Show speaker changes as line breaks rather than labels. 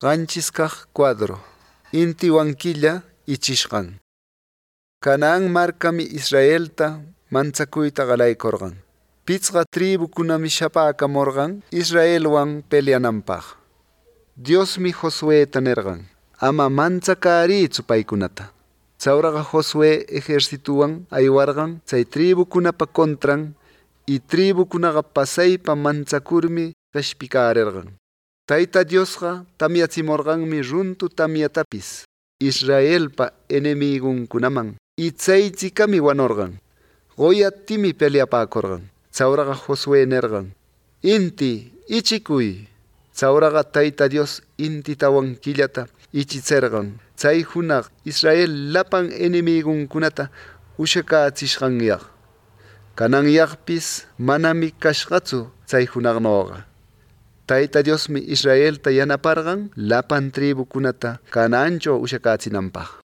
Qanchis kaq cuadro. Inti wankilla ichishqan. Canaán markami Israelta manchakuyta qalaykurqan. Pichqa tribukunami shapakamurqan Israelwan peleananpaq. Diosmi Josueta nirqan: ama manchakarichu paykunata. Chawraqa Josue ejércituwan aywarqan chay tribukunapa contran y tribukunaqa pasaypa manchakurmi qishpikarirqan. Tayta Diosqa tamyachimurqanmi runtu tamyatapis Israelpa enemigunkunaman y chaychikami wanurqan. Qoyatimi peleapakurqan. Chawraqa Josue nirqan: inti ichikuy. Chawraqa Tayta Dios intitawan killata ichichirqan. Chay hunaq Israel lapan enemigunkunata ushakachishqanyaq. Kananyaqpis manami kashqachu chay hunaqnuqa. Tayta Diosmi Israelta yanaparqan lapan tribukunata Canaanchaw ushakachinanpaq.